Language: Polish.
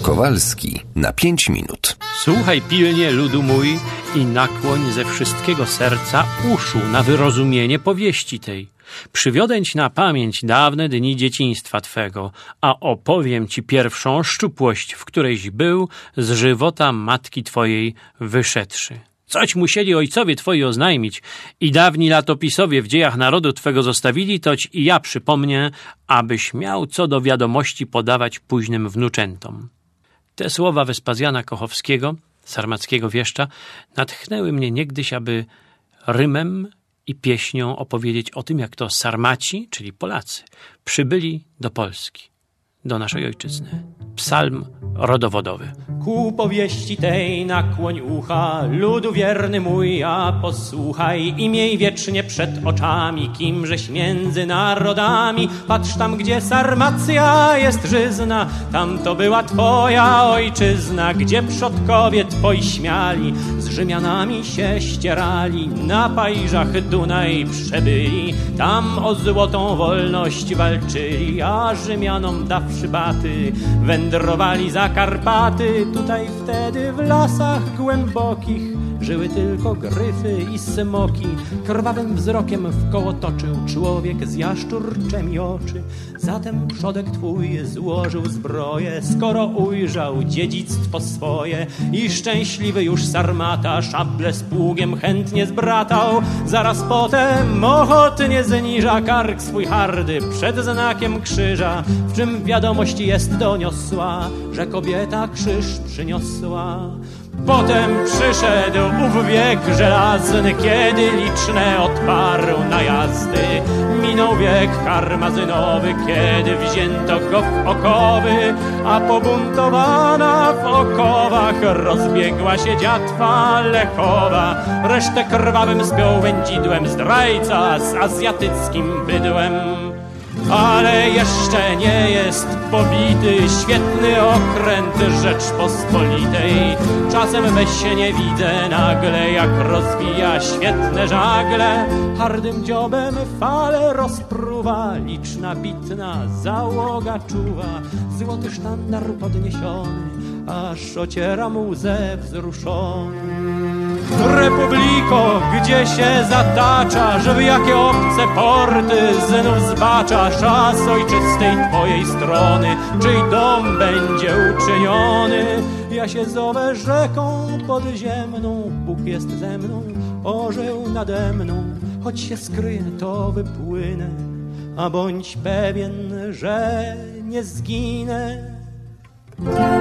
Kowalski na 5 minut. Słuchaj pilnie, ludu mój, i nakłoń ze wszystkiego serca uszu na wyrozumienie powieści tej. Przywiodę ci na pamięć dawne dni dzieciństwa twego, a opowiem ci pierwszą szczupłość, w którejś był z żywota matki twojej wyszedłszy. Coś musieli ojcowie twoi oznajmić i dawni latopisowie w dziejach narodu twego zostawili, toć i ja przypomnę, abyś miał co do wiadomości podawać późnym wnuczętom. Te słowa Wespazjana Kochowskiego, sarmackiego wieszcza, natchnęły mnie niegdyś, aby rymem i pieśnią opowiedzieć o tym, jak to Sarmaci, czyli Polacy, przybyli do Polski, do naszej ojczyzny. Psalm rodowodowy. Ku powieści tej nakłoń ucha, ludu wierny mój, a posłuchaj i miej wiecznie przed oczami, kimżeś między narodami. Patrz tam, gdzie Sarmacja jest żyzna, tam to była twoja ojczyzna, gdzie przodkowie twoi śmiali, z Rzymianami się ścierali, na pajżach Dunaj przebyli, tam o złotą wolność walczyli, a Rzymianom dawszy baty, wędrowali za Karpaty. Tutaj wtedy w lasach głębokich żyły tylko gryfy i smoki. Krwawym wzrokiem wkoło toczył człowiek z jaszczurczemi oczy. Zatem przodek twój złożył zbroję, skoro ujrzał dziedzictwo swoje. I szczęśliwy już Sarmata szable z pługiem chętnie zbratał. Zaraz potem ochotnie zniża kark swój hardy przed znakiem krzyża, w czym wiadomość jest doniosła, że kobieta krzyż przyniosła. Potem przyszedł ów wiek żelazny, kiedy liczne odparł najazdy. Minął wiek karmazynowy, kiedy wzięto go w okowy, a pobuntowana w okowach rozbiegła się dziatwa Lechowa. Resztę krwawym spiął wędzidłem zdrajca z azjatyckim bydłem. Ale jeszcze nie jest pobity świetny okręt Rzeczpospolitej. Czasem weź się nie widzę nagle, jak rozwija świetne żagle. Hardym dziobem fale rozpruwa, liczna bitna załoga czuwa. Złoty sztandar podniesiony, aż ociera mu łzę wzruszony. Republiko, gdzie się zataczasz, w jakie obce porty znów zbaczasz, a z ojczystej twojej strony czyj dom będzie uczyniony? Ja się zowę rzeką podziemną, Bóg jest ze mną, orzeł nade mną, choć się skryję, to wypłynę, a bądź pewien, że nie zginę.